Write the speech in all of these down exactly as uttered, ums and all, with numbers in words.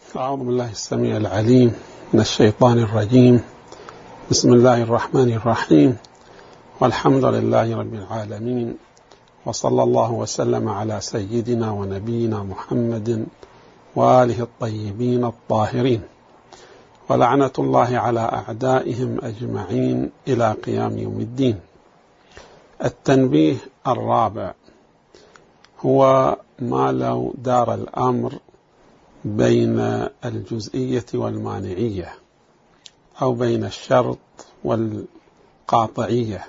أعوذ بالله السميع العليم من الشيطان الرجيم. بسم الله الرحمن الرحيم، والحمد لله رب العالمين، وصلى الله وسلم على سيدنا ونبينا محمد وآله الطيبين الطاهرين، ولعنة الله على أعدائهم أجمعين إلى قيام يوم الدين. التنبيه الرابع هو ما لو دار الأمر بين الجزئية والمانعية، أو بين الشرط والقاطعية،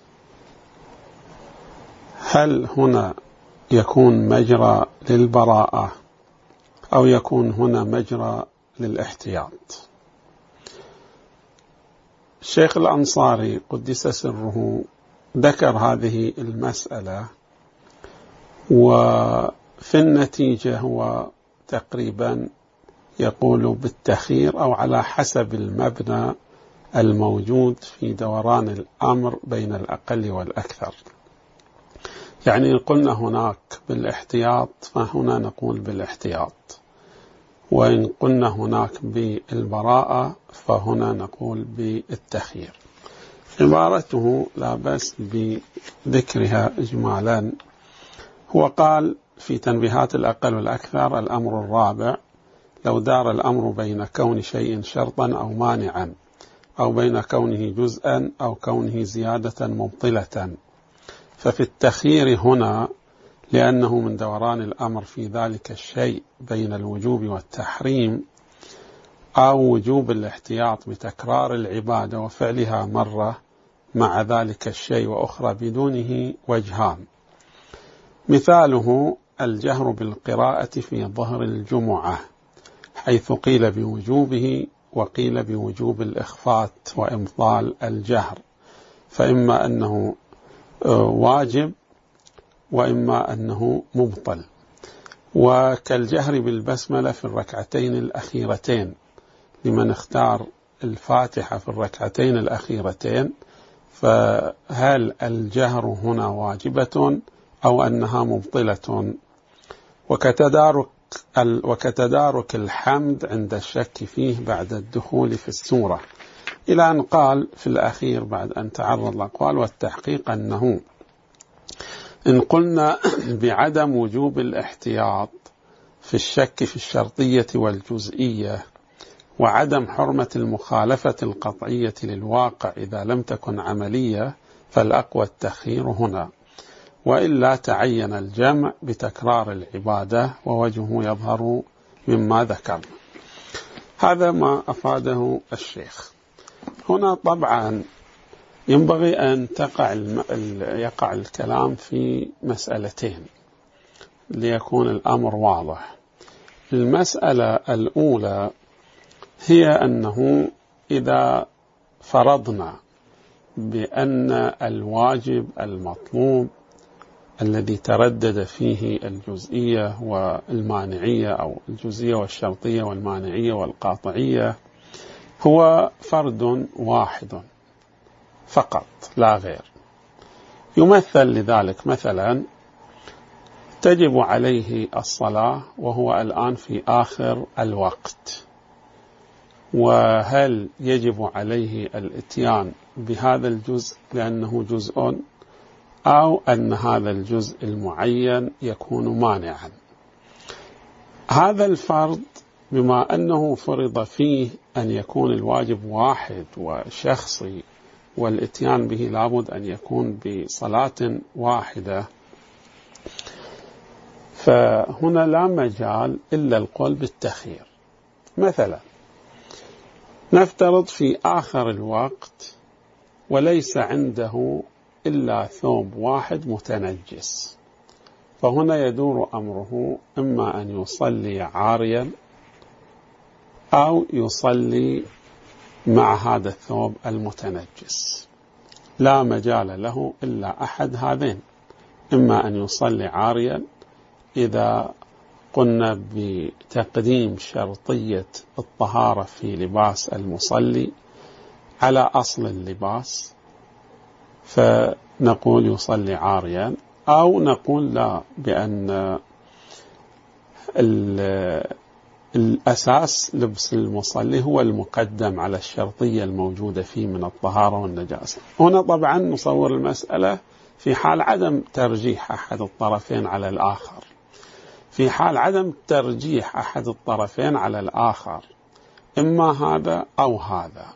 هل هنا يكون مجرى للبراءة أو يكون هنا مجرى للاحتياط؟ الشيخ الأنصاري قدس سره ذكر هذه المسألة، وفي النتيجة هو تقريبا يقول بالتخيير أو على حسب المبنى الموجود في دوران الأمر بين الأقل والأكثر. يعني إن قلنا هناك بالاحتياط فهنا نقول بالاحتياط، وإن قلنا هناك بالبراءة فهنا نقول بالتخيير. عبارته لا بأس بذكرها إجمالا. هو قال في تنبيهات الأقل والأكثر: الأمر الرابع لو دار الأمر بين كون شيء شرطا أو مانعا، أو بين كونه جزءا أو كونه زيادة مبطلة، ففي التخيير هنا لأنه من دوران الأمر في ذلك الشيء بين الوجوب والتحريم، أو وجوب الاحتياط بتكرار العبادة وفعلها مرة مع ذلك الشيء وأخرى بدونه، وجهان. مثاله الجهر بالقراءة في ظهر الجمعة، حيث قيل بوجوبه وقيل بوجوب الإخفات وإمطال الجهر، فإما أنه واجب وإما أنه مبطل. وكالجهر بالبسملة في الركعتين الأخيرتين لمن اختار الفاتحة في الركعتين الأخيرتين، فهل الجهر هنا واجبة أو أنها مبطلة؟ وكتدارك وكتدارك الحمد عند الشك فيه بعد الدخول في السورة، إلى أن قال في الأخير بعد أن تعرض الأقوال والتحقيق أنه إن قلنا بعدم وجوب الاحتياط في الشك في الشرطية والجزئية، وعدم حرمة المخالفة القطعية للواقع إذا لم تكن عملية، فالأقوى التخيير هنا، وإلا تعين الجمع بتكرار العبادة، ووجهه يظهر مما ذكرنا. هذا ما أفاده الشيخ. هنا طبعا ينبغي أن تقع يقع الكلام في مسألتين ليكون الأمر واضح. المسألة الأولى هي أنه إذا فرضنا بأن الواجب المطلوب الذي تردد فيه الجزئية والمانعية، أو الجزئية والشرطية والمانعية والقاطعية، هو فرد واحد فقط لا غير، يمثل لذلك مثلا تجب عليه الصلاة وهو الآن في آخر الوقت، وهل يجب عليه الاتيان بهذا الجزء لأنه جزء، أو أن هذا الجزء المعين يكون مانعا؟ هذا الفرض بما أنه فرض فيه أن يكون الواجب واحد وشخصي، والاتيان به لابد أن يكون بصلاة واحدة، فهنا لا مجال إلا القول بالتخيير. مثلا نفترض في آخر الوقت وليس عنده إلا ثوب واحد متنجس، فهنا يدور أمره إما أن يصلي عاريا أو يصلي مع هذا الثوب المتنجس. لا مجال له إلا أحد هذين، إما أن يصلي عاريا إذا قلنا بتقديم شرطية الطهارة في لباس المصلي على أصل اللباس، فنقول يصلي عاريا، أو نقول لا، بأن الأساس لبس المصلي هو المقدم على الشرطية الموجودة فيه من الطهارة والنجاسة. هنا طبعا نصور المسألة في حال عدم ترجيح أحد الطرفين على الآخر. في حال عدم ترجيح أحد الطرفين على الآخر، إما هذا أو هذا،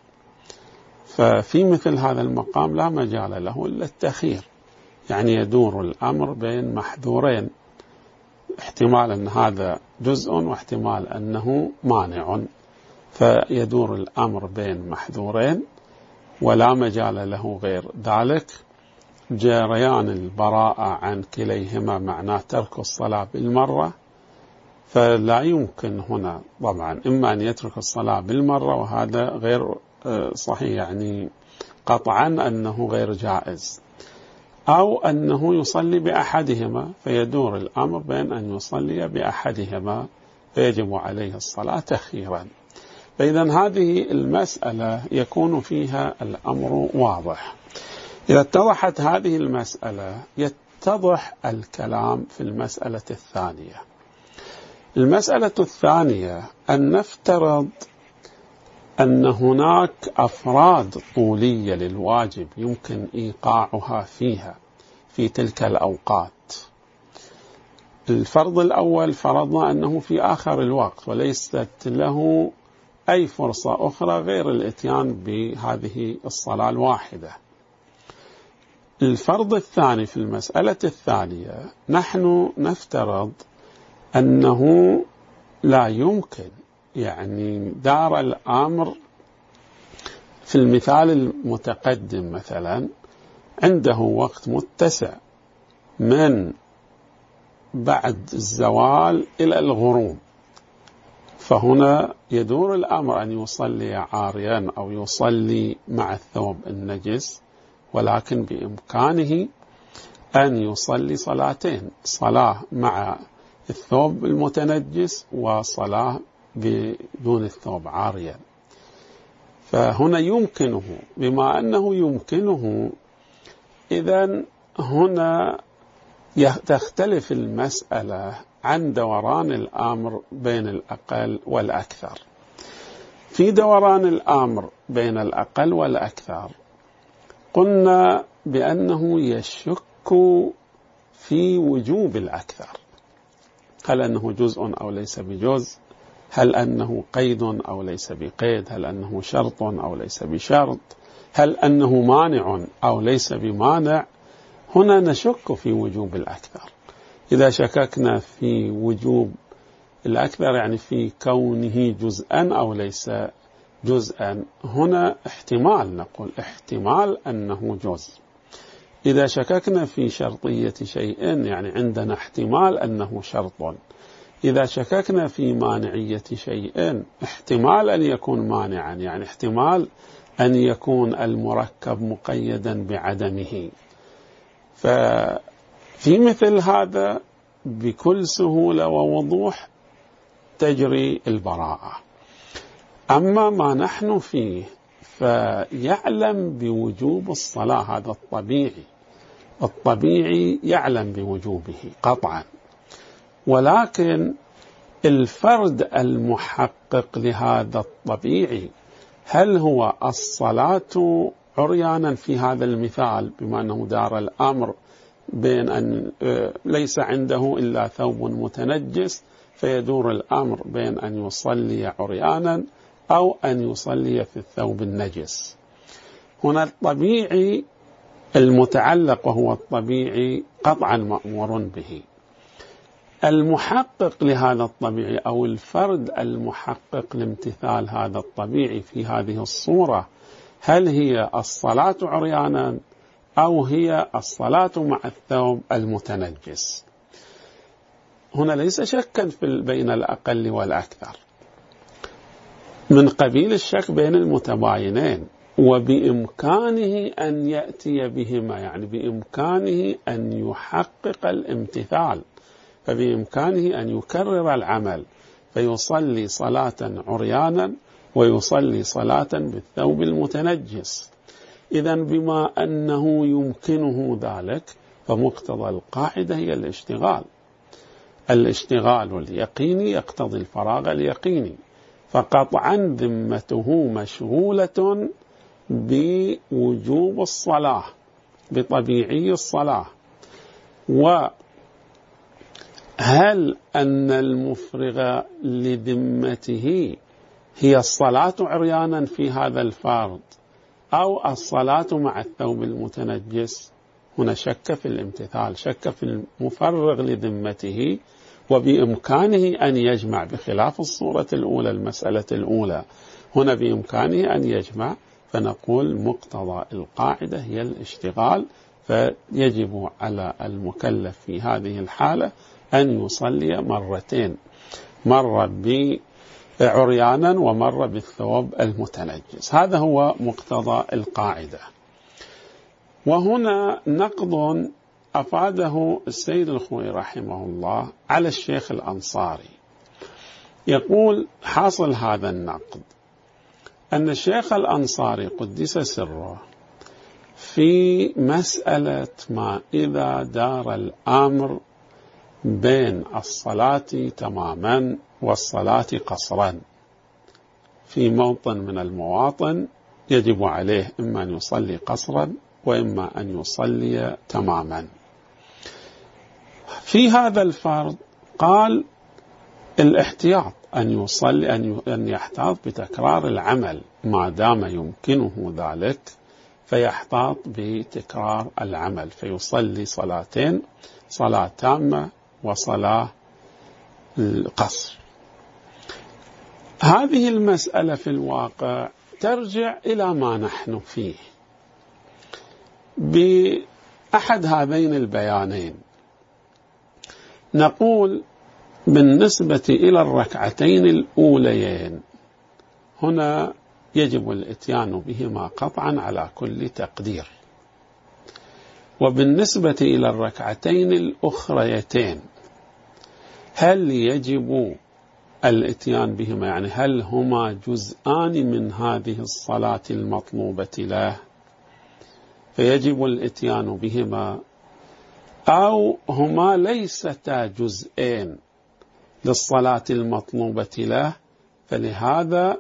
ففي مثل هذا المقام لا مجال له إلا التخيير، يعني يدور الأمر بين محذورين، احتمال أن هذا جزء واحتمال أنه مانع، فيدور الأمر بين محذورين ولا مجال له غير ذلك. جريان البراءة عن كليهما معناه ترك الصلاة بالمرة، فلا يمكن هنا طبعا إما أن يترك الصلاة بالمرة وهذا غير صحيح، يعني قطعا أنه غير جائز، أو أنه يصلي بأحدهما، فيدور الأمر بين أن يصلي بأحدهما فيجب عليه الصلاة تخييرا. فإذا هذه المسألة يكون فيها الأمر واضح. إذا اتضحت هذه المسألة يتضح الكلام في المسألة الثانية. المسألة الثانية أن نفترض أن هناك أفراد طولية للواجب يمكن إيقاعها فيها في تلك الأوقات. الفرض الأول فرضنا أنه في آخر الوقت وليست له أي فرصة أخرى غير الإتيان بهذه الصلاة الواحدة. الفرض الثاني في المسألة الثانية نحن نفترض أنه لا يمكن، يعني دار الأمر في المثال المتقدم مثلا عنده وقت متسع من بعد الزوال إلى الغروب، فهنا يدور الأمر أن يصلي عاريا أو يصلي مع الثوب النجس، ولكن بإمكانه أن يصلي صلاتين، صلاة مع الثوب المتنجس وصلاة بدون الثوب عاريا. فهنا يمكنه، بما أنه يمكنه إذن هنا تختلف المسألة عن دوران الأمر بين الأقل والأكثر. في دوران الأمر بين الأقل والأكثر قلنا بأنه يشك في وجوب الأكثر، هل أنه جزء أو ليس بجزء، هل أنه قيد أو ليس بقيد، هل أنه شرط أو ليس بشرط، هل أنه مانع أو ليس بمانع. هنا نشك في وجوب الأكثر. إذا شككنا في وجوب الأكثر يعني في كونه جزءا أو ليس جزءا، هنا احتمال نقول احتمال أنه جزء. إذا شككنا في شرطية شيء يعني عندنا احتمال أنه شرط. إذا شككنا في مانعية شيء احتمال أن يكون مانعا، يعني احتمال أن يكون المركب مقيدا بعدمه. ففي مثل هذا بكل سهولة ووضوح تجري البراءة. أما ما نحن فيه فيعلم بوجوب الصلاة، هذا الطبيعي، الطبيعي يعلم بوجوبه قطعا، ولكن الفرد المحقق لهذا الطبيعي هل هو الصلاة عريانا في هذا المثال، بما أنه دار الأمر بين أن ليس عنده إلا ثوب متنجس، فيدور الأمر بين أن يصلي عريانا أو أن يصلي في الثوب النجس. هنا الطبيعي المتعلق وهو الطبيعي قطعا مأمور به. المحقق لهذا الطبيعي أو الفرد المحقق لامتثال هذا الطبيعي في هذه الصورة هل هي الصلاة عريانا أو هي الصلاة مع الثوب المتنجس. هنا ليس شكا بين الأقل والأكثر، من قبيل الشك بين المتباينين، وبإمكانه أن يأتي بهما، يعني بإمكانه أن يحقق الامتثال، فبإمكانه أن يكرر العمل فيصلي صلاة عريانا ويصلي صلاة بالثوب المتنجس. إذن بما أنه يمكنه ذلك فمقتضى القاعدة هي الاشتغال. الاشتغال اليقيني يقتضي الفراغ اليقيني، فقطعا ذمته مشغولة بوجوب الصلاة، بطبيعي الصلاة. وهل أن المفرغ لذمته هي الصلاة عريانا في هذا الفرض أو الصلاة مع الثوب المتنجس؟ هنا شك في الامتثال، شك في المفرغ لذمته، وبإمكانه أن يجمع، بخلاف الصورة الأولى المسألة الأولى، هنا بإمكانه أن يجمع. فنقول مقتضى القاعدة هي الاشتغال، فيجب على المكلف في هذه الحالة أن يصلي مرتين، مرة بعريانا ومرة بالثوب المتنجس. هذا هو مقتضى القاعدة. وهنا نقض أفاده السيد الخوئي رحمه الله على الشيخ الأنصاري. يقول حاصل هذا النقد أن الشيخ الأنصاري قدس سره في مسألة ما إذا دار الأمر بين الصلاة تماما والصلاة قصرا، في موطن من المواطن يجب عليه إما أن يصلي قصرا وإما أن يصلي تماما. في هذا الفرض قال الاحتياط أن يصلي أن يحتاط بتكرار العمل ما دام يمكنه ذلك، فيحتاط بتكرار العمل، فيصلي صلاتين، صلاة تامة وصلاة القصر. هذه المسألة في الواقع ترجع إلى ما نحن فيه بأحد هذين البيانين. نقول بالنسبة إلى الركعتين الأوليين هنا يجب الإتيان بهما قطعا على كل تقدير، وبالنسبة إلى الركعتين الأخريتين هل يجب الإتيان بهما، يعني هل هما جزءان من هذه الصلاة المطلوبة له فيجب الإتيان بهما، أو هما ليستا جزئين للصلاة المطلوبة له فلهذا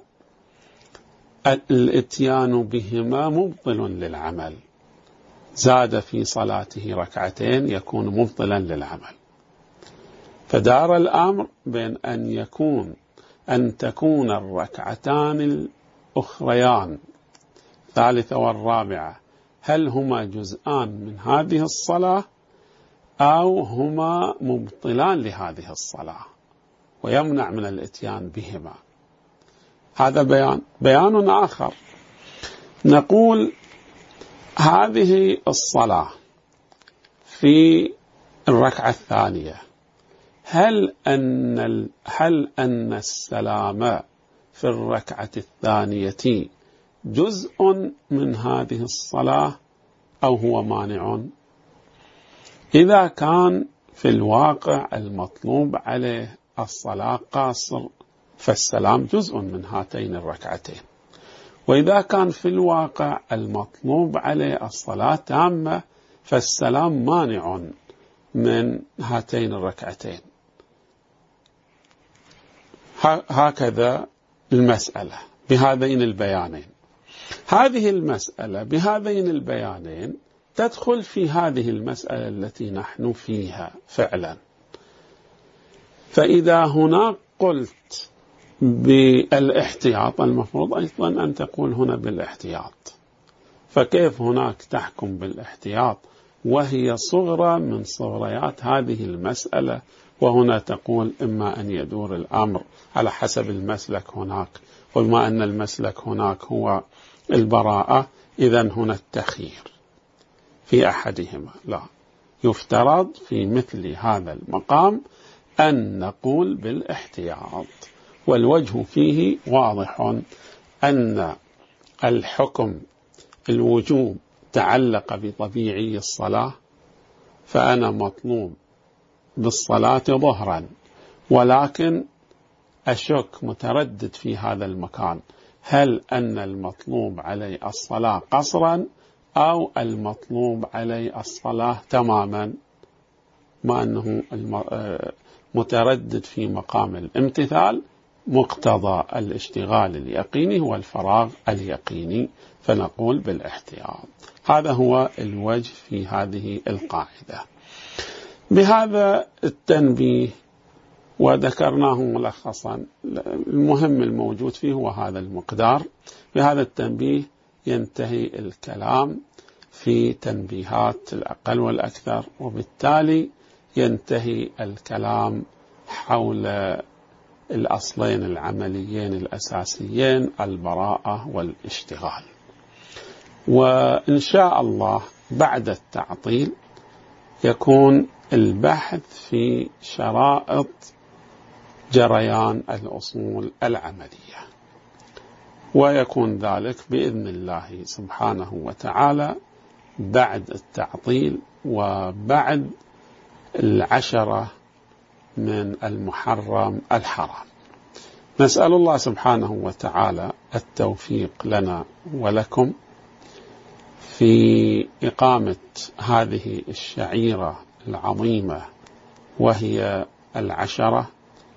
الإتيان بهما مبطل للعمل، زاد في صلاته ركعتين يكون مبطلا للعمل. فدار الأمر بين أن يكون أن تكون الركعتان الأخريان الثالثة والرابعة هل هما جزءان من هذه الصلاة أو هما مبطلان لهذه الصلاة ويمنع من الإتيان بهما. هذا بيان. بيان آخر نقول هذه الصلاة في الركعة الثانية هل أن هل أن السلام في الركعة الثانية جزء من هذه الصلاة أو هو مانع؟ إذا كان في الواقع المطلوب عليه الصلاة قاصر فالسلام جزء من هاتين الركعتين، وإذا كان في الواقع المطلوب عليه الصلاة تامة فالسلام مانع من هاتين الركعتين. هكذا المسألة بهذين البيانين. هذه المسألة بهذين البيانين تدخل في هذه المسألة التي نحن فيها فعلا. فإذا هنا قلت بالاحتياط المفروض أيضا أن تقول هنا بالاحتياط، فكيف هناك تحكم بالاحتياط وهي صغرى من صغريات هذه المسألة، وهنا تقول إما أن يدور الأمر على حسب المسلك هناك، وبما أن المسلك هناك هو البراءة إذن هنا التخيير في أحدهما. لا، يفترض في مثل هذا المقام أن نقول بالاحتياط، والوجه فيه واضح أن الحكم الوجوب تعلق بطبيعي الصلاة، فأنا مطلوب بالصلاة ظهرا، ولكن أشك متردد في هذا المكان هل أن المطلوب علي الصلاة قصرا أو المطلوب علي الصلاة تماما، ما أنه متردد في مقام الامتثال، مقتضى الاشتغال اليقيني هو الفراغ اليقيني، فنقول بالاحتياط. هذا هو الوجه في هذه القاعدة. بهذا التنبيه وذكرناه ملخصا، المهم الموجود فيه هو هذا المقدار. بهذا التنبيه ينتهي الكلام في تنبيهات الأقل والأكثر، وبالتالي ينتهي الكلام حول الأصلين العمليين الأساسيين، البراءة والاشتغال. وإن شاء الله بعد التعطيل يكون البحث في شرائط جريان الأصول العملية، ويكون ذلك بإذن الله سبحانه وتعالى بعد التعطيل وبعد العشرة من المحرم الحرام. نسأل الله سبحانه وتعالى التوفيق لنا ولكم في إقامة هذه الشعيرة العظيمة، وهي العشرة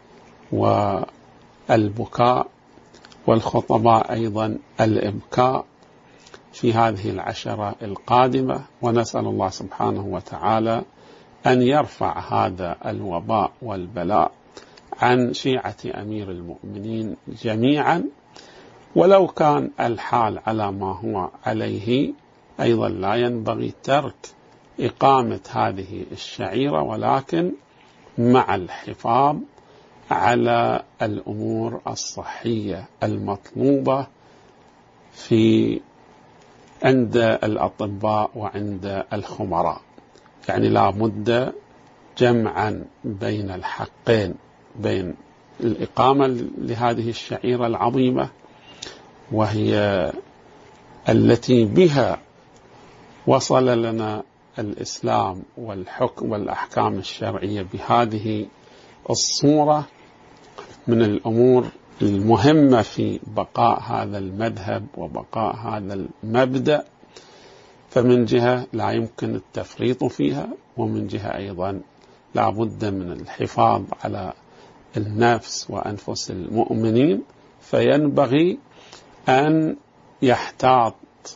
والبكاء، والخطباء أيضا الإبكاء في هذه العشرة القادمة. ونسأل الله سبحانه وتعالى أن يرفع هذا الوباء والبلاء عن شيعة أمير المؤمنين جميعا، ولو كان الحال على ما هو عليه أيضا لا ينبغي ترك إقامة هذه الشعيرة، ولكن مع الحفاظ على الأمور الصحية المطلوبة في عند الأطباء وعند الخبراء. يعني لا بد جمعا بين الحقين، بين الإقامة لهذه الشعيرة العظيمة وهي التي بها وصل لنا الإسلام والحكم والأحكام الشرعية بهذه الصورة من الأمور المهمة في بقاء هذا المذهب وبقاء هذا المبدأ، فمن جهة لا يمكن التفريط فيها، ومن جهة أيضا لا بد من الحفاظ على النفس وأنفس المؤمنين، فينبغي أن يحتاط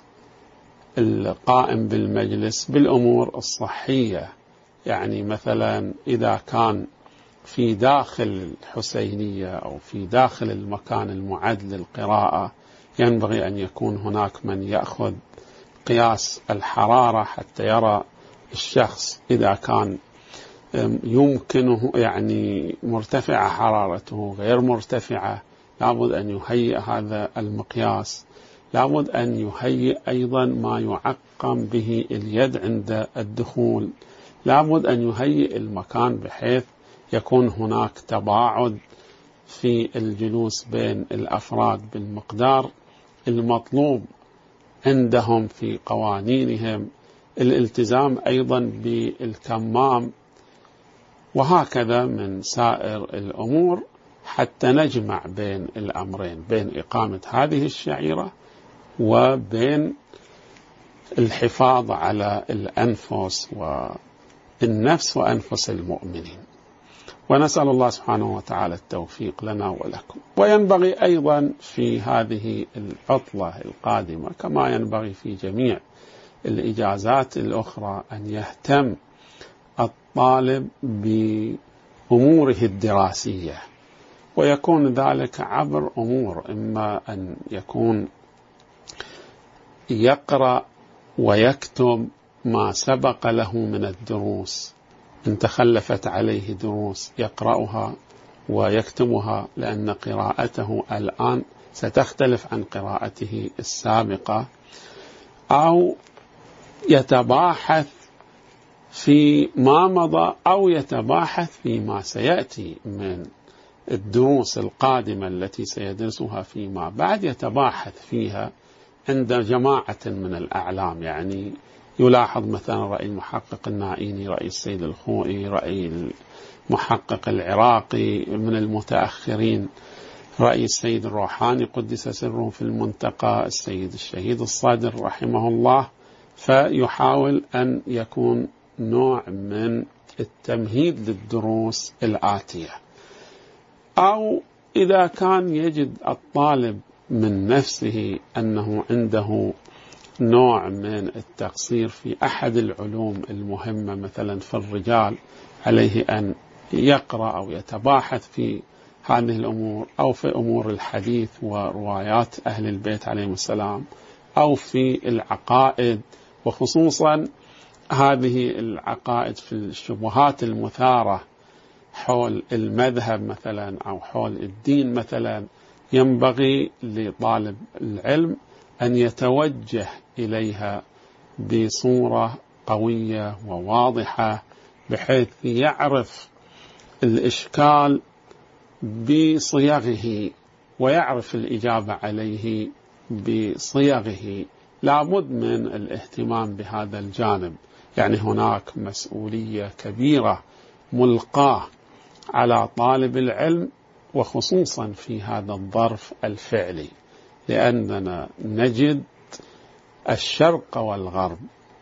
القائم بالمجلس بالأمور الصحية. يعني مثلا إذا كان في داخل الحسينية أو في داخل المكان المعد للقراءة ينبغي أن يكون هناك من يأخذ قياس الحرارة حتى يرى الشخص إذا كان يمكنه يعني مرتفعة حرارته غير مرتفعة، لابد أن يهيئ هذا المقياس. لابد أن يهيئ أيضا ما يعقم به اليد عند الدخول. لابد أن يهيئ المكان بحيث يكون هناك تباعد في الجلوس بين الأفراد بالمقدار المطلوب عندهم في قوانينهم، الالتزام أيضا بالكمام، وهكذا من سائر الأمور، حتى نجمع بين الأمرين، بين إقامة هذه الشعيرة وبين الحفاظ على الأنفس والنفس وأنفس المؤمنين. ونسأل الله سبحانه وتعالى التوفيق لنا ولكم. وينبغي أيضا في هذه العطلة القادمة كما ينبغي في جميع الإجازات الأخرى أن يهتم الطالب بأموره الدراسية، ويكون ذلك عبر أمور، إما أن يكون يقرأ ويكتب ما سبق له من الدروس، إن تخلفت عليه دروس يقرأها ويكتبها، لأن قراءته الآن ستختلف عن قراءته السابقة، أو يتباحث في ما مضى أو يتباحث فيما سيأتي من الدروس القادمة التي سيدرسها فيما بعد، يتباحث فيها عند جماعة من الأعلام. يعني يلاحظ مثلا رأي المحقق النائيني، رأي السيد الخوئي، رأي المحقق العراقي من المتأخرين، رأي السيد الروحاني قدس سره في المنتقى، السيد الشهيد الصادر رحمه الله. فيحاول أن يكون نوع من التمهيد للدروس الآتية. أو إذا كان يجد الطالب من نفسه أنه عنده نوع من التقصير في أحد العلوم المهمة مثلا في الرجال، عليه أن يقرأ أو يتباحث في هذه الأمور، أو في أمور الحديث وروايات أهل البيت عليهم السلام، أو في العقائد، وخصوصا هذه العقائد في الشبهات المثارة حول المذهب مثلا أو حول الدين مثلا، ينبغي لطالب العلم أن يتوجه إليها بصورة قوية وواضحة، بحيث يعرف الإشكال بصيغه ويعرف الإجابة عليه بصيغه. لابد من الاهتمام بهذا الجانب، يعني هناك مسؤولية كبيرة ملقاة على طالب العلم، وخصوصا في هذا الظرف الفعلي، لأننا نجد الشرق والغرب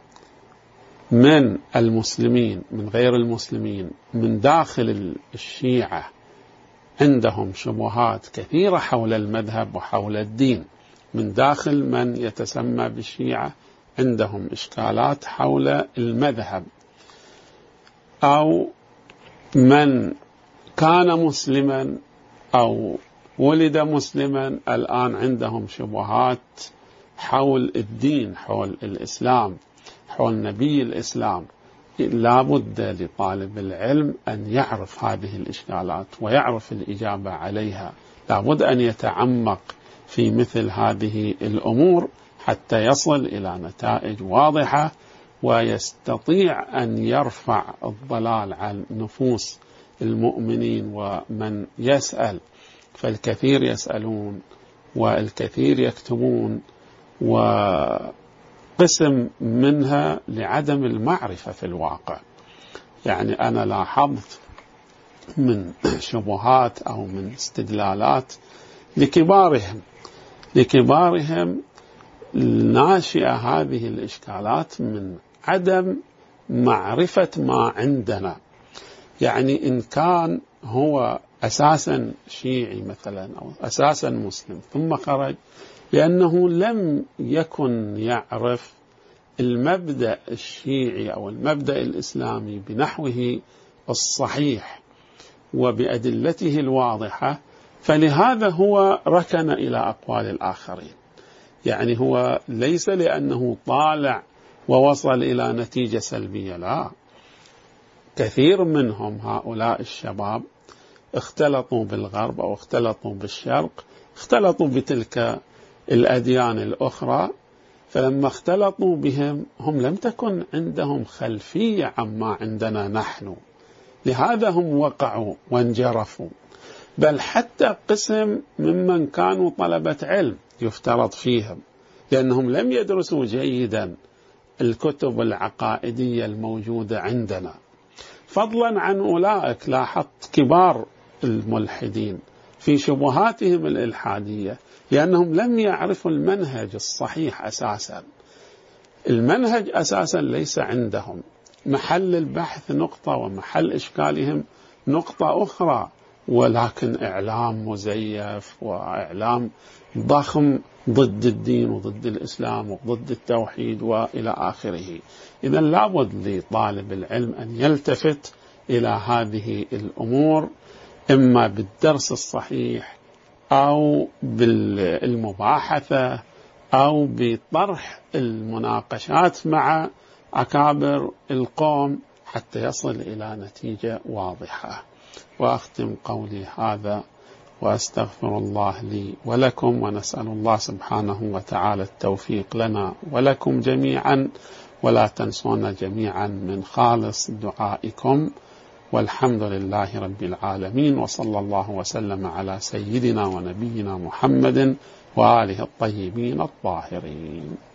من المسلمين من غير المسلمين من داخل الشيعة عندهم شبهات كثيرة حول المذهب وحول الدين. من داخل من يتسمى بالشيعة عندهم إشكالات حول المذهب، أو من كان مسلما أو ولد مسلما الآن عندهم شبهات حول الدين، حول الإسلام، حول نبي الإسلام. لا بد لطالب العلم أن يعرف هذه الإشكالات ويعرف الإجابة عليها. لا بد أن يتعمق في مثل هذه الأمور حتى يصل إلى نتائج واضحة، ويستطيع أن يرفع الضلال عن نفوس المؤمنين ومن يسأل. فالكثير يسألون والكثير يكتبون، وقسم منها لعدم المعرفة في الواقع. يعني أنا لاحظت من شبهات أو من استدلالات لكبارهم لكبارهم ناشئة هذه الإشكالات من عدم معرفة ما عندنا. يعني إن كان هو أساسا شيعي مثلا أو أساسا مسلم ثم خرج، لأنه لم يكن يعرف المبدأ الشيعي أو المبدأ الإسلامي بنحوه الصحيح وبأدلته الواضحة، فلهذا هو ركن إلى أقوال الآخرين. يعني هو ليس لأنه طالع ووصل إلى نتيجة سلبية، لا، كثير منهم هؤلاء الشباب اختلطوا بالغرب أو اختلطوا بالشرق، اختلطوا بتلك الأديان الأخرى، فلما اختلطوا بهم هم لم تكن عندهم خلفية عما عندنا نحن، لهذا هم وقعوا وانجرفوا. بل حتى قسم ممن كانوا طلبة علم يفترض فيهم، لأنهم لم يدرسوا جيدا الكتب العقائدية الموجودة عندنا، فضلا عن أولئك. لاحظت كبار الملحدين في شبهاتهم الإلحادية، لأنهم لم يعرفوا المنهج الصحيح أساسا. المنهج أساسا ليس عندهم، محل البحث نقطة ومحل إشكالهم نقطة أخرى، ولكن إعلام مزيف وإعلام ضخم ضد الدين وضد الإسلام وضد التوحيد وإلى آخره. إذا لابد لطالب العلم أن يلتفت إلى هذه الأمور، إما بالدرس الصحيح أو بالمباحثة أو بطرح المناقشات مع أكابر القوم حتى يصل إلى نتيجة واضحة. وأختم قولي هذا وأستغفر الله لي ولكم، ونسأل الله سبحانه وتعالى التوفيق لنا ولكم جميعا، ولا تنسونا جميعا من خالص دعائكم، والحمد لله رب العالمين، وصلى الله وسلم على سيدنا ونبينا محمد وآله الطيبين الطاهرين.